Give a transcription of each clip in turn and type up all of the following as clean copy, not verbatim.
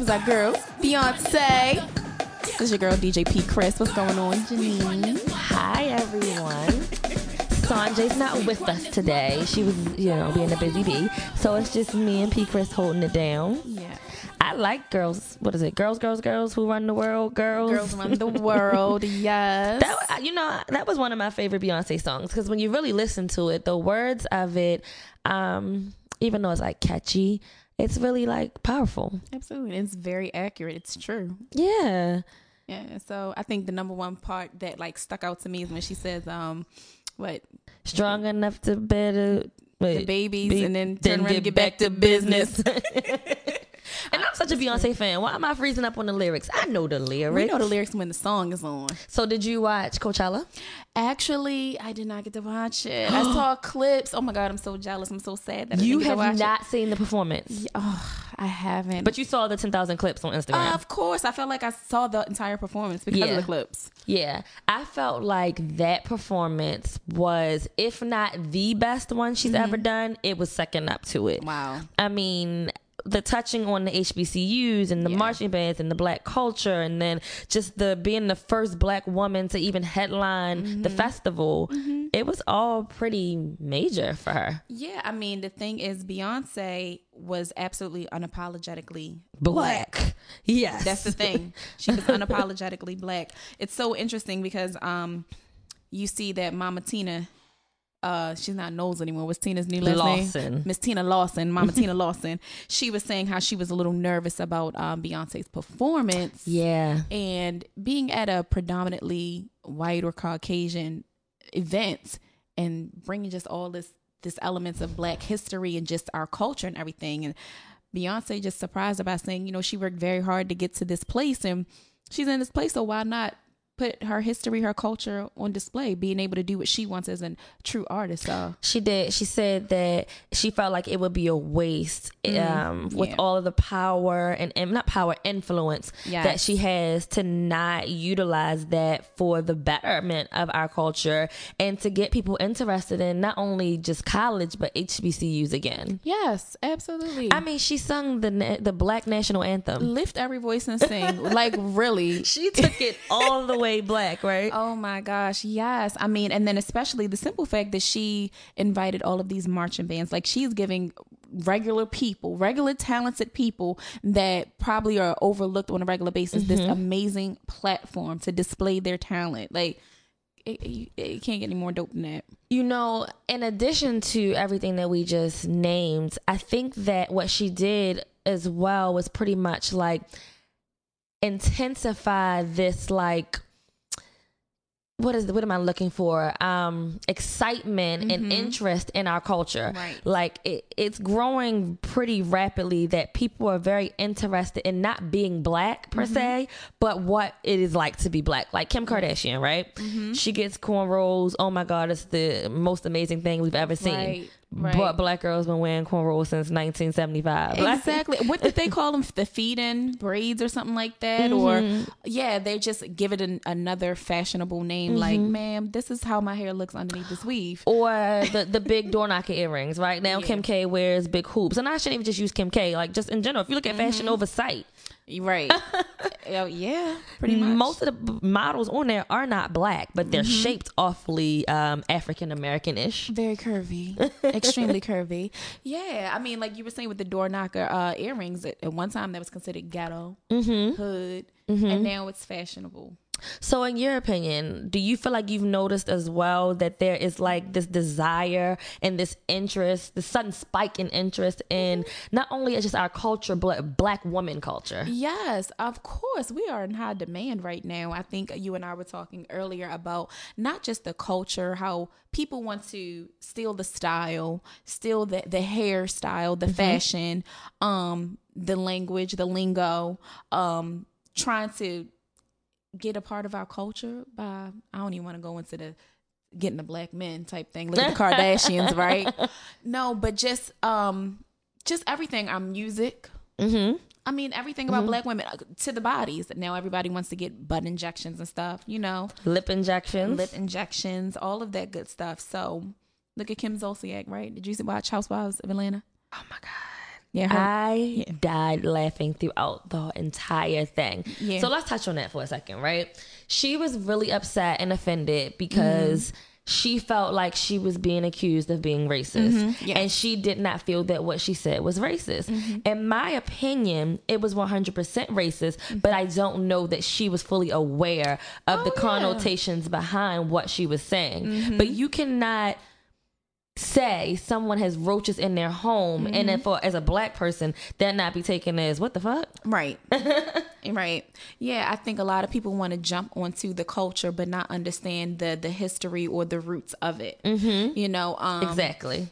is our girl, Beyonce. This is your girl, DJ P. Chris. What's going on, Janine? Hi, everyone. Sanjay's not with us today. She was, being a busy bee. So it's just me and P. Chris holding it down. Yeah. I like girls. What is it? Girls who run the world. Girls run the world. Yes. That was one of my favorite Beyonce songs because when you really listen to it, the words of it, even though it's like catchy, it's really like powerful. Absolutely. It's very accurate. It's true. Yeah. Yeah. So I think the number one part that like stuck out to me is when she says, what? Strong enough to bear the babies and then turn around and get back to business. And I'm such a Beyonce fan. Why am I freezing up on the lyrics? I know the lyrics. We know the lyrics when the song is on. So did you watch Coachella? Actually, I did not get to watch it. I saw clips. Oh my God, I'm so jealous. I'm so sad that you I didn't get to watch not seen the performance. Yeah, oh, I haven't. But you saw the 10,000 clips on Instagram. Of course. I felt like I saw the entire performance because of the clips. Yeah. I felt like that performance was, if not the best one she's ever done, it was second up to it. Wow. I mean, the touching on the HBCUs and the marching bands and the black culture, and then just the being the first black woman to even headline the festival, it was all pretty major for her. Yeah, I mean, the thing is, Beyonce was absolutely unapologetically black. Yes. That's the thing. She was unapologetically black. It's so interesting because you see that Mama Tina, she's not Knowles anymore. What's Tina's new last name? Miss Tina Lawson. Mama Tina Lawson. She was saying how she was a little nervous about Beyonce's performance. Yeah. And being at a predominantly white or Caucasian event and bringing just all this elements of black history and just our culture and everything. And Beyonce just surprised her by saying, she worked very hard to get to this place and she's in this place. So why not put her history, her culture on display, being able to do what she wants as a true artist. So she did. She said that she felt like it would be a waste with all of the power and not power, influence that she has to not utilize that for the betterment of our culture and to get people interested in not only just college, but HBCUs again. Yes, absolutely. I mean, she sung the Black National Anthem. Lift every voice and sing. Like, really. She took it all the way black, right? Oh my gosh, yes. I mean, and then especially the simple fact that she invited all of these marching bands, like she's giving regular talented people that probably are overlooked on a regular basis this amazing platform to display their talent. Like it can't get any more dope than that. In addition to everything that we just named, I think that what she did as well was pretty much like intensify this like what am I looking for? Excitement and interest in our culture. Right. Like it's growing pretty rapidly that people are very interested in not being black per se, but what it is like to be black. Like Kim Kardashian, right? She gets cornrows. Oh my God, it's the most amazing thing we've ever seen. Right. But black girls been wearing cornrows since 1975. Exactly. What did they call them? The feed-in braids or something like that? Or they just give it another fashionable name. Like, ma'am, this is how my hair looks underneath this weave. Or the big door knocker earrings. Right now, Kim K wears big hoops, and I shouldn't even just use Kim K. Like just in general, if you look at Fashion Nova site. Right. Yeah, pretty much. Most of the models on there are not black, but they're shaped awfully African American-ish. Very curvy. Extremely curvy. Yeah. I mean, like you were saying with the door knocker earrings, at one time that was considered ghetto, hood, and now it's fashionable. So in your opinion, do you feel like you've noticed as well that there is like this desire and this interest, this sudden spike in interest in not only just our culture, but black woman culture? Yes, of course. We are in high demand right now. I think you and I were talking earlier about not just the culture, how people want to steal the style, steal the hairstyle, the fashion, the language, the lingo, trying to get a part of our culture by, I don't even want to go into the getting the black men type thing. Look at the Kardashians, right? No, but just everything. Our music. I mean, everything about black women to the bodies. Now everybody wants to get butt injections and stuff, Lip injections, all of that good stuff. So look at Kim Zolciak, right? Did you watch Housewives of Atlanta? Oh my God. Yeah, I died laughing throughout the entire thing. Yeah. So let's touch on that for a second, right? She was really upset and offended because she felt like she was being accused of being racist. Yes. And she did not feel that what she said was racist. In my opinion, it was 100% racist, but I don't know that she was fully aware of the connotations behind what she was saying. But you cannot say someone has roaches in their home and then as a black person that not be taken as what the fuck, right. Right. Yeah, I think a lot of people want to jump onto the culture but not understand the history or the roots of it. You know, exactly.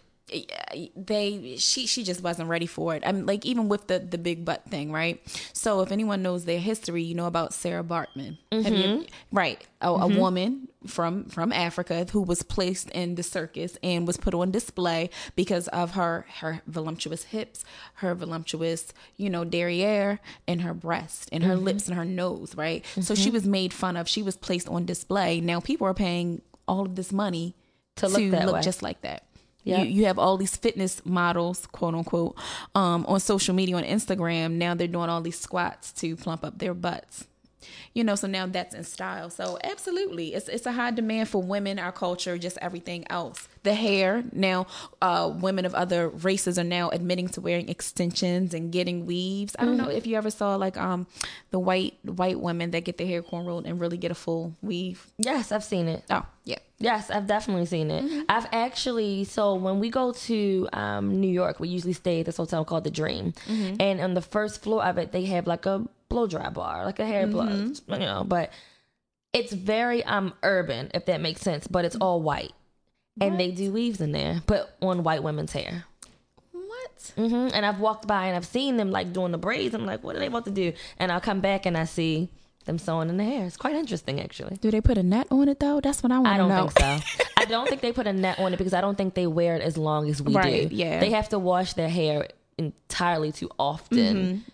She just wasn't ready for it. I mean, like, even with the big butt thing, right? So if anyone knows their history, you know about Sarah Bartman. Right. A woman from Africa who was placed in the circus and was put on display because of her voluptuous hips, her voluptuous, derriere, and her breast and her lips and her nose, right? So she was made fun of. She was placed on display. Now people are paying all of this money to look just like that. Yep. You have all these fitness models, quote unquote, on social media, on Instagram. Now they're doing all these squats to plump up their butts. So now that's in style. So absolutely, it's a high demand for women, our culture, just everything else. The hair now, women of other races are now admitting to wearing extensions and getting weaves. I don't know if you ever saw like the white women that get their hair cornrowed and really get a full weave. Yes, I've seen it. Oh yeah. Yes, I've definitely seen it. I've actually, so when we go to New York, we usually stay at this hotel called The Dream. And on the first floor of it, they have like a blow dry bar, like a hair blow, but it's very urban, if that makes sense, but it's all white. And they do weaves in there, but on white women's hair. What? And I've walked by and I've seen them like doing the braids. I'm like, what are they about to do? And I'll come back and I see them sewing in the hair. It's quite interesting, actually. Do they put a net on it though? That's what I want to know. I don't think so. I don't think they put a net on it because I don't think they wear it as long as we do. Yeah. They have to wash their hair entirely too often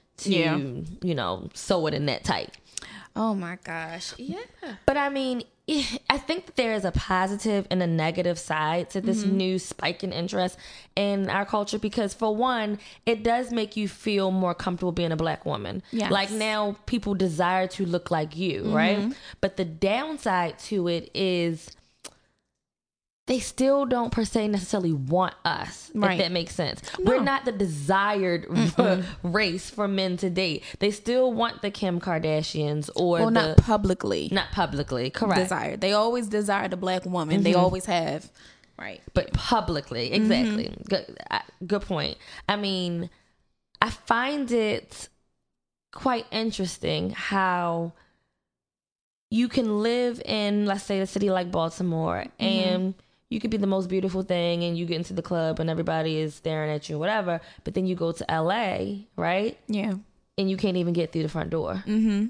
to, sew it in that tight. Oh my gosh. Yeah. But I mean, I think that there is a positive and a negative side to this new spike in interest in our culture because, for one, it does make you feel more comfortable being a black woman. Yes. Like now people desire to look like you, right? But the downside to it is they still don't per se necessarily want us, if that makes sense. No. We're not the desired race for men to date. They still want the Kim Kardashians or not publicly. Not publicly, correct. Desired. They always desire the black woman. They always have. Right. But publicly, exactly. Good point. I mean, I find it quite interesting how you can live in, let's say, a city like Baltimore and you could be the most beautiful thing and you get into the club and everybody is staring at you, whatever. But then you go to LA, right? Yeah. And you can't even get through the front door.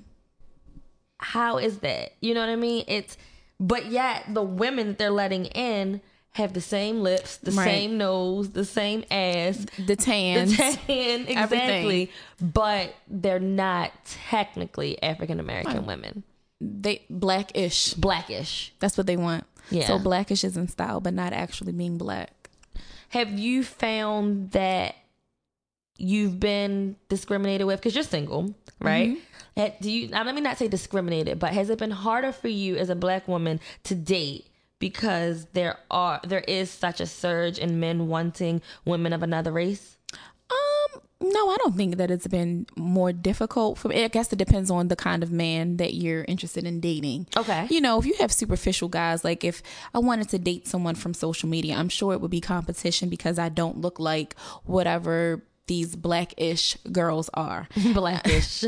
How is that? You know what I mean? But yet the women that they're letting in have the same lips, the same nose, the same ass. The tan. Exactly. Everything. But they're not technically African-American women. They blackish. That's what they want. Yeah. So blackish is in style, but not actually being black. Have you found that you've been discriminated with? Because you're single, right? Let me not say discriminated, but has it been harder for you as a black woman to date because there is such a surge in men wanting women of another race? No, I don't think that it's been more difficult for me. I guess it depends on the kind of man that you're interested in dating. Okay. If you have superficial guys, like if I wanted to date someone from social media, I'm sure it would be competition because I don't look like whatever these blackish girls are. Blackish.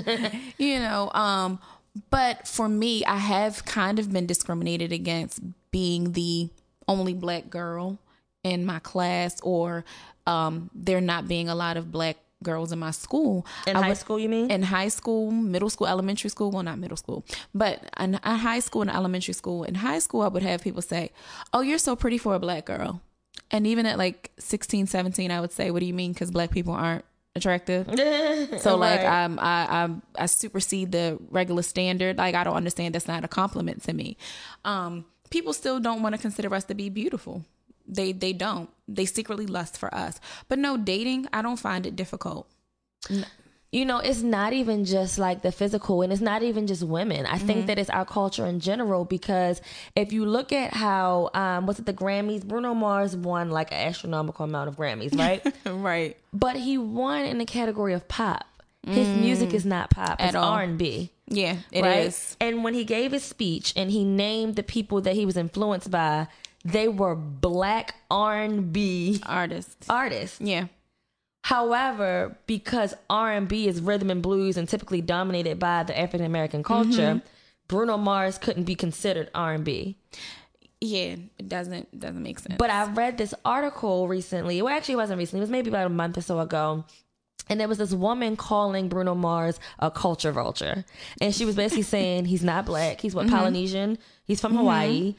But for me, I have kind of been discriminated against being the only black girl in my class, or there not being a lot of black girls in my school. In high school, you mean? In high school, middle school, elementary school. Well, not middle school, but in high school and elementary school. In high school, I would have people say, "Oh, you're so pretty for a black girl." And even at like 16, 17, I would say, "What do you mean? Because black people aren't attractive?" So like I supersede the regular standard. Like I don't understand. That's not a compliment to me. People still don't want to consider us to be beautiful. They don't. They secretly lust for us. But no, dating, I don't find it difficult. You know, it's not even just like the physical, and it's not even just women. I think that it's our culture in general, because if you look at how, was it the Grammys? Bruno Mars won like an astronomical amount of Grammys, right? Right. But he won in the category of pop. His music is not pop. It's R&B. Yeah, it is. And when he gave his speech and he named the people that he was influenced by, they were Black R&B artists. Yeah. However, because R&B is rhythm and blues and typically dominated by the African American culture, Bruno Mars couldn't be considered R&B. Yeah, it doesn't make sense. But I read this article recently. Well, actually, it wasn't recently. It was maybe about a month or so ago. And there was this woman calling Bruno Mars a culture vulture. And she was basically saying he's not black. He's Polynesian. He's from Hawaii.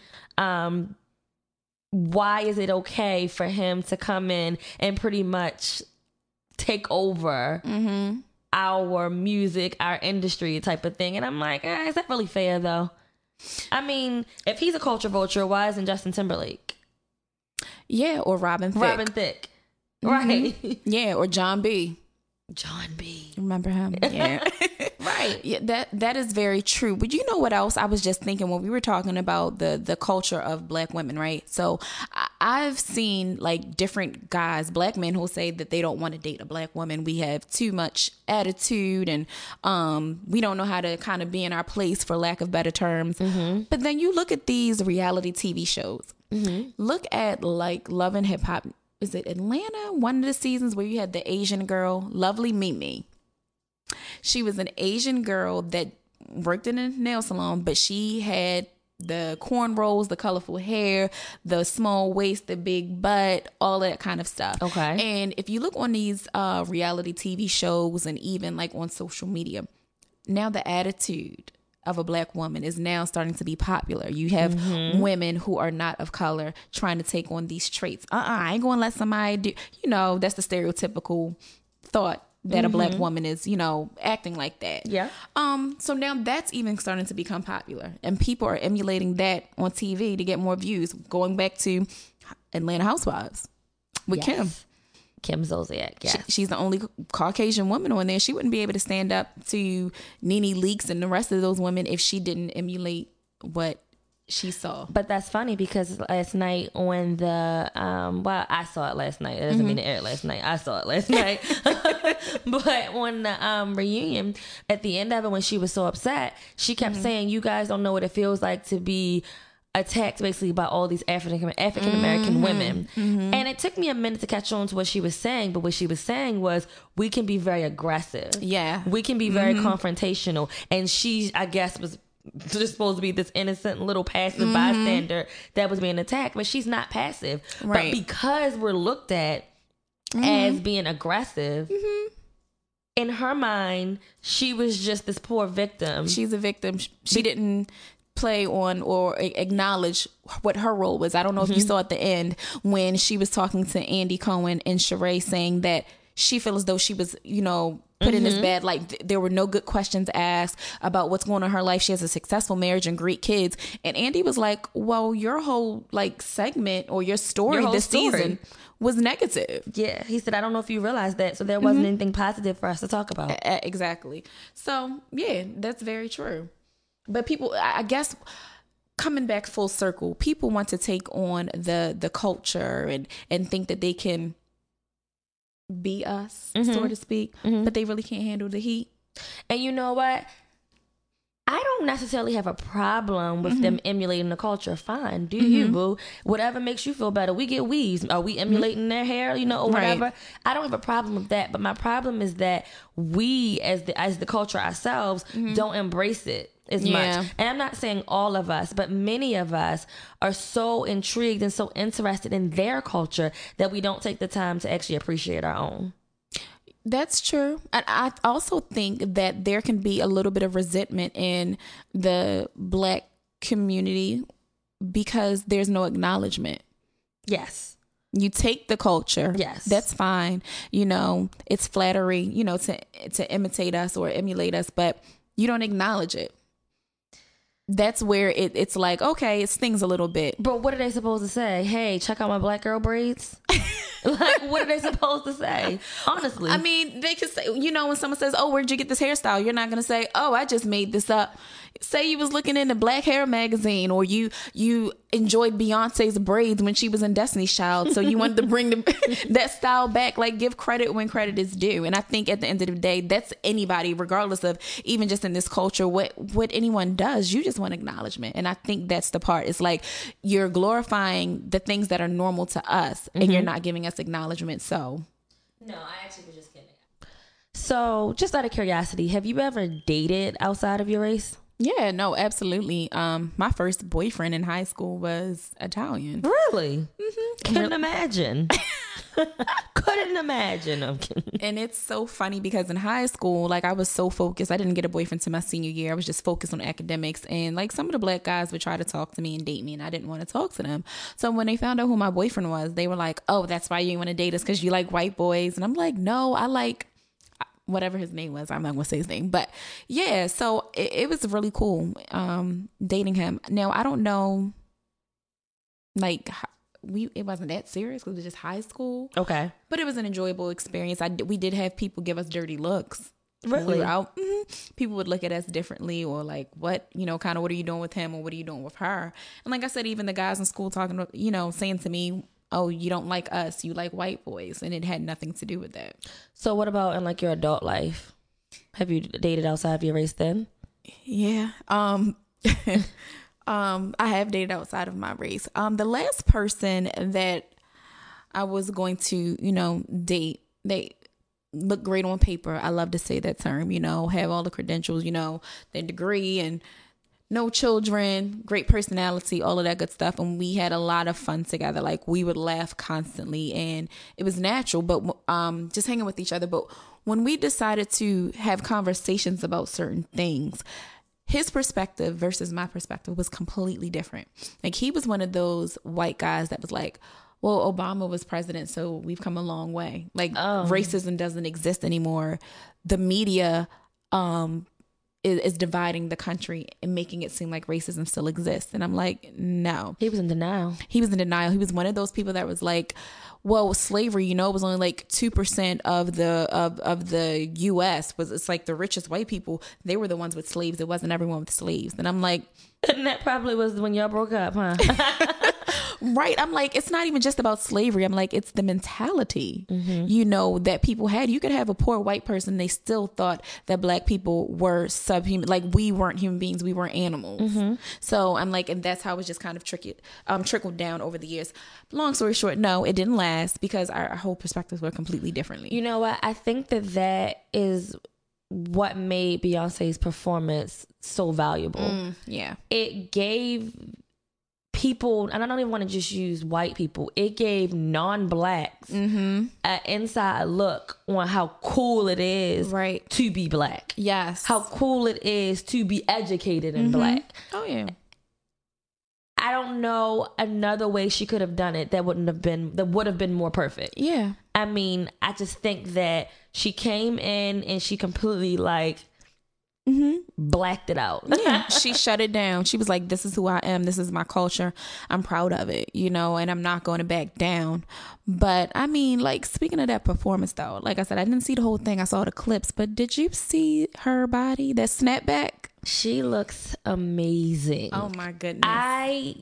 Why is it okay for him to come in and pretty much take over our music, our industry type of thing? And I'm like, is that really fair though? I mean, if he's a culture vulture, why isn't Justin Timberlake? Yeah, or Robin Thicke. Right. Yeah, or John B. Remember him? Yeah. Right. Yeah, that is very true. But you know what else? I was just thinking when we were talking about the culture of black women, right? So I've seen like different guys, black men, who say that they don't want to date a black woman. We have too much attitude, and we don't know how to kind of be in our place, for lack of better terms. But then you look at these reality TV shows. Look at like Love and Hip Hop. Is it Atlanta? One of the seasons where you had the Asian girl, Lovely Mimi. She was an Asian girl that worked in a nail salon, but she had the cornrows, the colorful hair, the small waist, the big butt, all that kind of stuff. Okay. And if you look on these reality TV shows and even like on social media, now the attitude of a black woman is now starting to be popular. You have women who are not of color trying to take on these traits. I ain't going to let somebody do, that's the stereotypical thought that a black woman is, acting like that. Yeah. So now that's even starting to become popular, and people are emulating that on TV to get more views. Going back to Atlanta Housewives with Kim Zolciak. Yeah. She's the only Caucasian woman on there. She wouldn't be able to stand up to Nene Leakes and the rest of those women if she didn't emulate what she saw. But that's funny, because last night when I saw it last night. It doesn't mean it aired last night. I saw it last night. But when the reunion, at the end of it, when she was so upset, she kept saying, you guys don't know what it feels like to be attacked basically by all these African American women. And it took me a minute to catch on to what she was saying, but what she was saying was, we can be very aggressive. Yeah. We can be very confrontational. And she, I guess, was just supposed to be this innocent little passive bystander that was being attacked, but she's not passive. Right. But because we're looked at as being aggressive, in her mind, she was just this poor victim. She's a victim. She didn't play on or acknowledge what her role was. I don't know if you saw at the end when she was talking to Andy Cohen and Sheree, saying that she feels as though she was, put in this bad light. There were no good questions asked about what's going on in her life. She has a successful marriage and great kids. And Andy was like, well, your whole segment or your story this season was negative. Yeah. He said, I don't know if you realized that. So there wasn't anything positive for us to talk about. Exactly. So yeah, that's very true. But people, I guess, coming back full circle, people want to take on the culture and think that they can be us, so to speak, but they really can't handle the heat. And you know what? I don't necessarily have a problem with them emulating the culture. Fine, do you, boo? Whatever makes you feel better. We get weaves. Are we emulating their hair, or whatever? Right. I don't have a problem with that. But my problem is that we, as the culture ourselves, don't embrace it as much. And I'm not saying all of us, but many of us are so intrigued and so interested in their culture that we don't take the time to actually appreciate our own. That's true. And I also think that there can be a little bit of resentment in the black community because there's no acknowledgement. Yes. You take the culture. Yes. That's fine. It's flattery, to imitate us or emulate us, but you don't acknowledge it. that's where it's like, okay, it stings a little bit. But what are they supposed to say? Hey, check out my black girl braids. Like, what are they supposed to say? Honestly, I mean, they could say, you know, when someone says, "Oh, where'd you get this hairstyle?" You're not gonna say, "Oh, I just made this up." Say you was looking in the Black Hair magazine, or you enjoyed Beyonce's braids when she was in Destiny's Child, so you wanted to bring that style back. Like, give credit when credit is due. And I think at the end of the day, that's anybody, regardless of even just in this culture, what anyone does, you just want acknowledgement. And I think that's the part. It's like you're glorifying the things that are normal to us, and you're not giving us acknowledgement. So, no, I actually was just kidding. So, just out of curiosity, have you ever dated outside of your race? Yeah, no, absolutely. My first boyfriend in high school was Italian. Really? Mm-hmm. Couldn't imagine. Couldn't imagine. I'm kidding. And it's so funny because in high school, like, I was so focused. I didn't get a boyfriend till my senior year. I was just focused on academics. And like, some of the black guys would try to talk to me and date me, and I didn't want to talk to them. So when they found out who my boyfriend was, they were like, "Oh, that's why you didn't want to date us, because you like white boys." And I'm like, "No, I like whatever his name was." I'm not gonna say his name, but yeah, so it was really cool dating him. Now, I don't know, like, it wasn't that serious because it was just high school. Okay, but it was an enjoyable experience. We did have people give us dirty looks. Really? When we were out, people would look at us differently, or like, what, you know, kind of, what are you doing with him, or what are you doing with her? And like I said, even the guys in school talking to, you know, saying to me, "Oh, you don't like us, you like white boys," and it had nothing to do with that. So what about in like your adult life? Have you dated outside of your race then? Yeah. I have dated outside of my race. The last person that I was going to, you know, date, they look great on paper. I love to say that term, you know, have all the credentials, you know, their degree and no children, great personality, all of that good stuff. And we had a lot of fun together. Like, we would laugh constantly, and it was natural, but just hanging with each other. But when we decided to have conversations about certain things, his perspective versus my perspective was completely different. Like, he was one of those white guys that was like, "Well, Obama was president, so we've come a long way. Like, racism doesn't exist anymore. The media is dividing the country and making it seem like racism still exists." And I'm like, no. He was in denial. He was in denial. He was one of those people that was like, "Well, slavery, you know, it was only like 2% of the U.S. was, it's like the richest white people, they were the ones with slaves. It wasn't everyone with slaves." And I'm like, and that probably was when y'all broke up, huh? Right. I'm like, it's not even just about slavery. I'm like, it's the mentality, you know, that people had. You could have a poor white person, they still thought that black people were subhuman. Like, we weren't human beings, we were animals. So I'm like, and that's how it was just kind of trickled down over the years. Long story short, no, it didn't last because our whole perspectives were completely differently. You know what? I think that is what made Beyonce's performance so valuable. Yeah. It gave people, and I don't even want to just use white people, it gave non-blacks an inside look on how cool it is to be black. Yes. How cool it is to be educated in black. Oh, yeah. I don't know another way she could have done it that would have been more perfect. Yeah. I mean, I just think that she came in and she completely like blacked it out. Yeah, she shut it down. She was like, "This is who I am. This is my culture. I'm proud of it, you know, and I'm not going to back down." But I mean, like, speaking of that performance though, like I said, I didn't see the whole thing. I saw the clips, but did you see her body, that snapback? She looks amazing. Oh my goodness.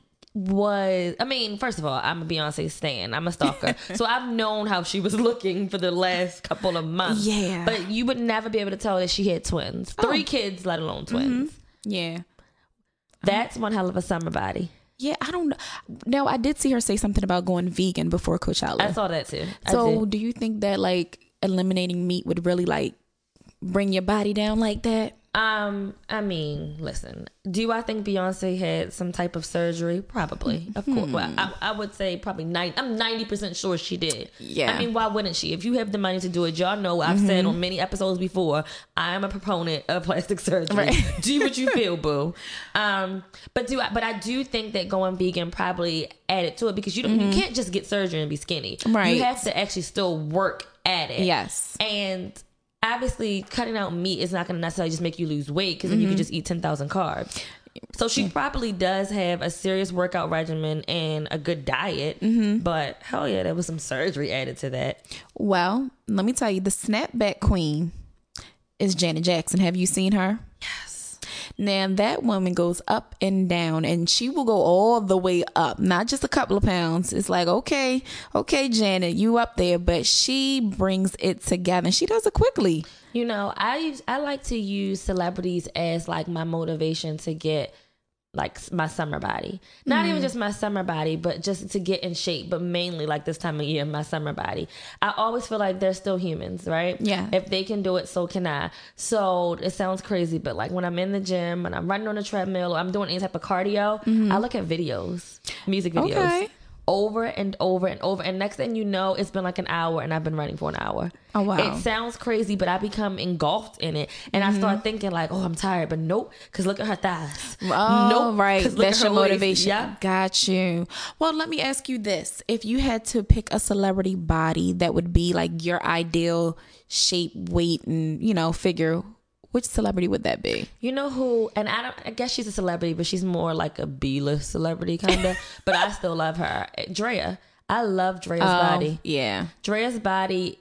First of all, I'm a Beyonce stan. I'm a stalker. So I've known how she was looking for the last couple of months. Yeah. But you would never be able to tell that she had twins. 3 kids, let alone twins. Yeah. That's one hell of a summer body. Yeah, I don't know. Now, I did see her say something about going vegan before Coachella. I saw that too. So do you think that, like, eliminating meat would really, like, bring your body down like that? I mean, listen, do I think Beyonce had some type of surgery? Probably, of course. Well, I would say probably I'm 90% sure she did. Yeah. I mean, why wouldn't she? If you have the money to do it, y'all know I've said on many episodes before, I am a proponent of plastic surgery. Right. Do what you feel, boo. But I do think that going vegan probably added to it, because you can't just get surgery and be skinny. Right. You have to actually still work at it. Yes. And obviously, cutting out meat is not going to necessarily just make you lose weight, because then you can just eat 10,000 carbs. So she probably does have a serious workout regimen and a good diet. But hell yeah, there was some surgery added to that. Well, let me tell you, the snapback queen is Janet Jackson. Have you seen her? Yes. Now, that woman goes up and down, and she will go all the way up, not just a couple of pounds. It's like, okay, Janet, you up there, but she brings it together, and she does it quickly. You know, I like to use celebrities as like my motivation to get like my summer body. Not even just my summer body, but just to get in shape, but mainly like this time of year, my summer body. I always feel like they're still humans, right? Yeah. If they can do it, so can I. So it sounds crazy, but like when I'm in the gym and I'm running on a treadmill or I'm doing any type of cardio, I look at videos, music videos. Okay. Over and over and over. And next thing you know, it's been like an hour and I've been running for an hour. Oh, wow. It sounds crazy, but I become engulfed in it. And I start thinking like, oh, I'm tired. But nope, because look at her thighs. Oh, nope, right. 'cause look That's at her your waist. motivation. Yeah. Got you. Well, let me ask you this. If you had to pick a celebrity body that would be like your ideal shape, weight, and, figure, which celebrity would that be? You know who, and I guess she's a celebrity, but she's more like a B-list celebrity kind of, but I still love her. Drea. I love Drea's body. Yeah. Drea's body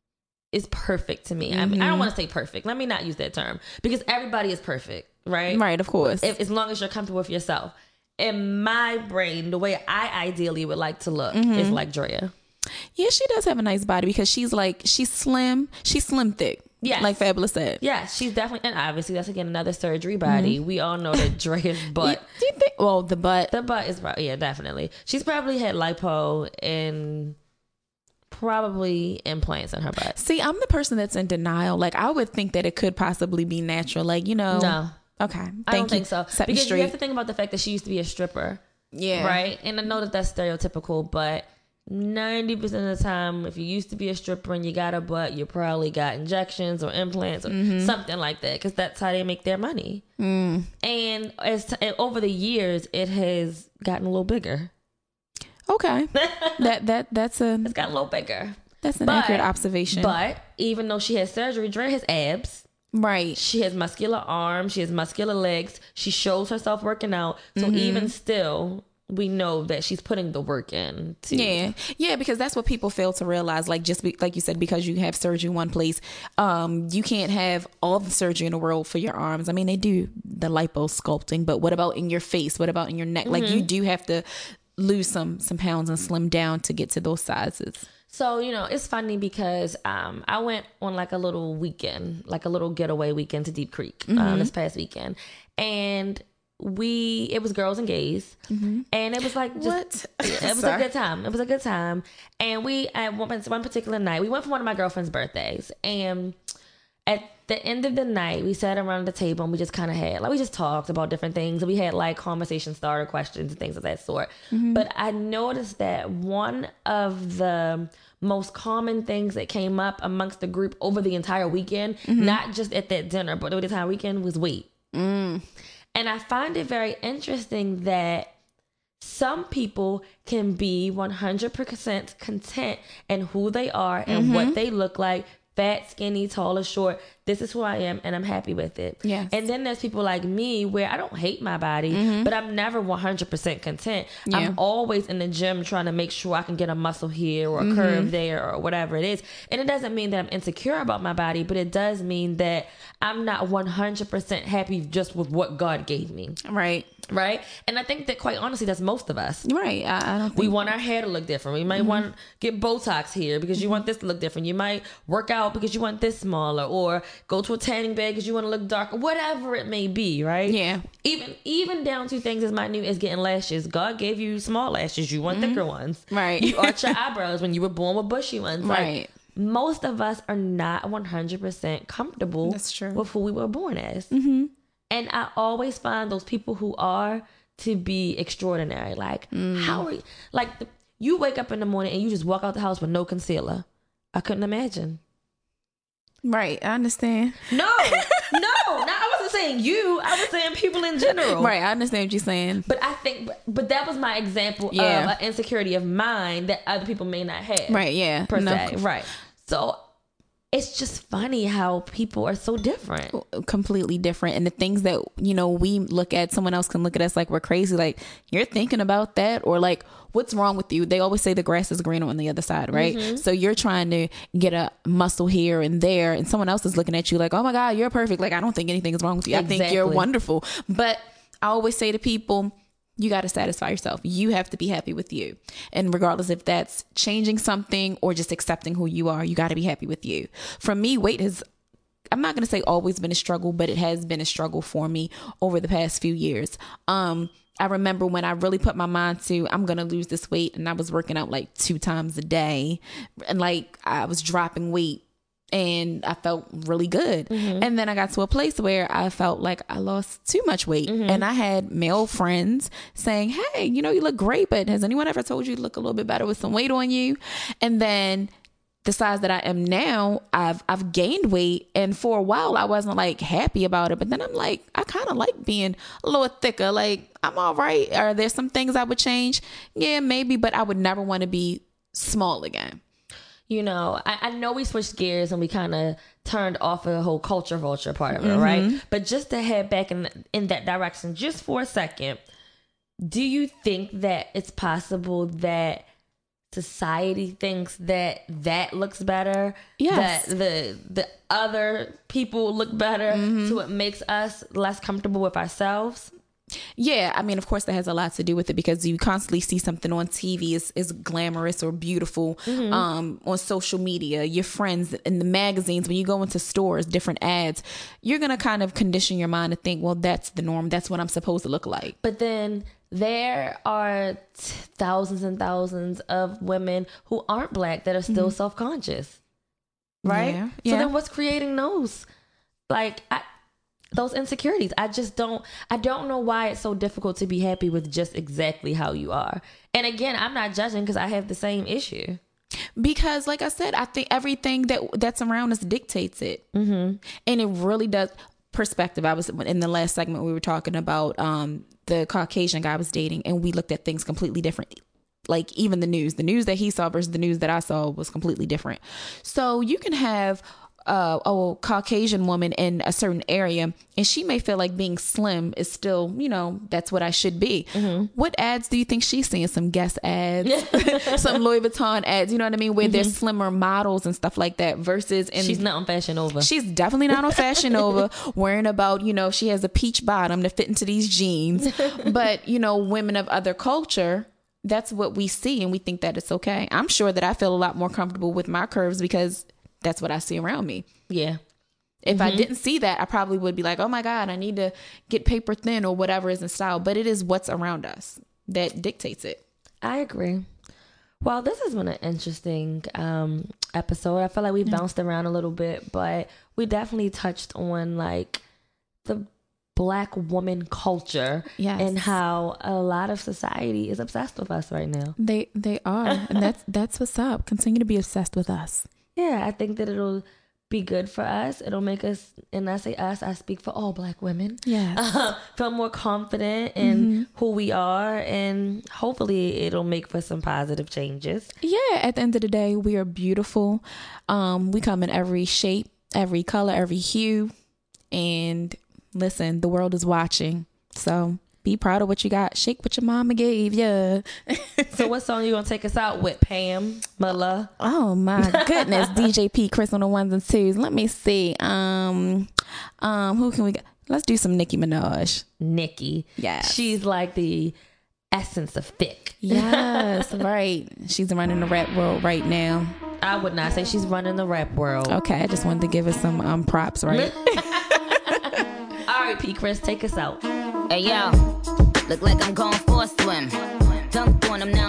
is perfect to me. I mean, I don't want to say perfect. Let me not use that term because everybody is perfect, right? Right, of course. As long as you're comfortable with yourself. In my brain, the way I ideally would like to look is like Drea. Yeah, she does have a nice body because she's slim. She's slim thick. Yes. Like Fabulous said. Yeah, she's definitely, and obviously that's again another surgery body. We all know that Drea's butt. Do you think? Well, the butt. The butt is, yeah, definitely. She's probably had lipo and probably implants in her butt. See, I'm the person that's in denial. Like, I would think that it could possibly be natural. Like, No. Okay. I don't think so. Set me Because straight. you have to think about the fact that she used to be a stripper. Yeah. Right? And I know that that's stereotypical, but 90% of the time, if you used to be a stripper and you got a butt, you probably got injections or implants or something like that, because that's how they make their money. And over the years, it has gotten a little bigger. Okay. That's It's gotten a little bigger. That's an accurate observation. But even though she has surgery, Dre has abs. Right. She has muscular arms. She has muscular legs. She shows herself working out. So even still, we know that she's putting the work in too. Yeah, because that's what people fail to realize. Like, like you said, because you have surgery in one place, you can't have all the surgery in the world for your arms. I mean, they do the lipo-sculpting, but what about in your face? What about in your neck? Like, you do have to lose some pounds and slim down to get to those sizes. So, it's funny because I went on like a little weekend, like a little getaway weekend to Deep Creek this past weekend. And it was girls and gays. And it was like, it was a good time. It was a good time. And we, at one particular night, we went for one of my girlfriend's birthdays. And at the end of the night, we sat around the table and we just kind of had, like, we just talked about different things. And we had like conversation starter questions and things of that sort. But I noticed that one of the most common things that came up amongst the group over the entire weekend, not just at that dinner, but over the entire weekend, was weight. And I find it very interesting that some people can be 100% content in who they are and what they look like. Fat, skinny, tall or short. This is who I am and I'm happy with it. Yes. And then there's people like me where I don't hate my body, but I'm never 100% content. Yeah. I'm always in the gym trying to make sure I can get a muscle here or a curve there or whatever it is. And it doesn't mean that I'm insecure about my body, but it does mean that I'm not 100% happy just with what God gave me. Right. Right? And I think that quite honestly, that's most of us. Right. I don't think We want our hair to look different. We might want to get Botox here because you want this to look different. You might work out because you want this smaller, or go to a tanning bed because you want to look darker, whatever it may be, right? Yeah. Even down to things as minute as getting lashes. God gave you small lashes. You want thicker ones. Right. You arch your eyebrows when you were born with bushy ones. Right. Like, most of us are not 100% comfortable That's true. with who we were born as. And I always find those people who are to be extraordinary. Like, how are you? Like, you wake up in the morning and you just walk out the house with no concealer. I couldn't imagine. Right. I understand. No, I wasn't saying you. I was saying people in general. Right. I understand what you're saying. But I think, but that was my example of an insecurity of mine that other people may not have. Right. Yeah. Per se. Right. So it's just funny how people are so different. Completely different. And the things that, you know, we look at, someone else can look at us like we're crazy. Like, you're thinking about that, or like, what's wrong with you? They always say the grass is greener on the other side, right? Mm-hmm. So you're trying to get a muscle here and there, and someone else is looking at you like, oh my God, you're perfect. Like, I don't think anything is wrong with you. Exactly. I think you're wonderful. But I always say to people, you got to satisfy yourself. You have to be happy with you. And regardless if that's changing something or just accepting who you are, you got to be happy with you. For me, weight has, I'm not going to say always been a struggle, but it has been a struggle for me over the past few years. I remember when I really put my mind to, I'm going to lose this weight, and I was working out like 2 times a day, and like I was dropping weight, and I felt really good. Mm-hmm. And then I got to a place where I felt like I lost too much weight. Mm-hmm. And I had male friends saying, hey, you know, you look great, but has anyone ever told you to look a little bit better with some weight on you? And then the size that I am now, I've gained weight. And for a while I wasn't like happy about it. But then I'm like, I kind of like being a little thicker. Like, I'm all right. Are there some things I would change? Yeah, maybe. But I would never want to be small again. You know, I know we switched gears and we kind of turned off of the whole culture vulture part of it, mm-hmm. right? But just to head back in that direction just for a second, do you think that it's possible that society thinks that looks better? Yes. That the other people look better, mm-hmm. so it makes us less comfortable with ourselves? Yeah, I mean, of course, that has a lot to do with it, because you constantly see something on TV is glamorous or beautiful, mm-hmm. On social media, your friends, in the magazines, when you go into stores, different ads, you're going to kind of condition your mind to think, well, that's the norm. That's what I'm supposed to look like. But then there are thousands and thousands of women who aren't Black that are still mm-hmm. self-conscious, right? Yeah. So then what's creating those? Like, those insecurities. I don't know why it's so difficult to be happy with just exactly how you are. And again, I'm not judging, because I have the same issue. Because like I said, I think everything that's around us dictates it. Mm-hmm. And it really does. Perspective. I was in the last segment, we were talking about the Caucasian guy I was dating, and we looked at things completely different. Like, even the news that he saw versus the news that I saw was completely different. So you can have a Caucasian woman in a certain area, and she may feel like being slim is still, you know, that's what I should be. Mm-hmm. What ads do you think she's seeing? Some Guess ads, some Louis Vuitton ads, you know what I mean? Where mm-hmm. there's slimmer models and stuff like that, versus she's not on Fashion Nova. She's definitely not on Fashion Nova, worrying about, you know, she has a peach bottom to fit into these jeans. But, you know, women of other culture, that's what we see, and we think that it's okay. I'm sure that I feel a lot more comfortable with my curves because that's what I see around me. Yeah. If mm-hmm. I didn't see that, I probably would be like, oh my God, I need to get paper thin or whatever is in style. But it is what's around us that dictates it. I agree. Well, this has been an interesting episode. I feel like we bounced around a little bit, but we definitely touched on like the Black woman culture, yes. and how a lot of society is obsessed with us right now. They are. And that's what's up. Continue to be obsessed with us. Yeah, I think that it'll be good for us. It'll make us, and I say us, I speak for all Black women. Yes. Feel more confident in mm-hmm. who we are, and hopefully it'll make for some positive changes. Yeah, at the end of the day, we are beautiful. We come in every shape, every color, every hue. And listen, the world is watching. So be proud of what you got. Shake what your mama gave you. So what song you gonna take us out with, Pam? Mala? Oh my goodness. DJ P, Chris on the ones and twos. Let me see. Who can we get? Let's do some Nicki Minaj. Nicki. Yeah. She's like the essence of thick. Yes, right. She's running the rap world right now. I would not say she's running the rap world. Okay, I just wanted to give her some props, right? All right, P. Chris, take us out. Hey, yo, look like I'm going for a swim. Dunked on him now.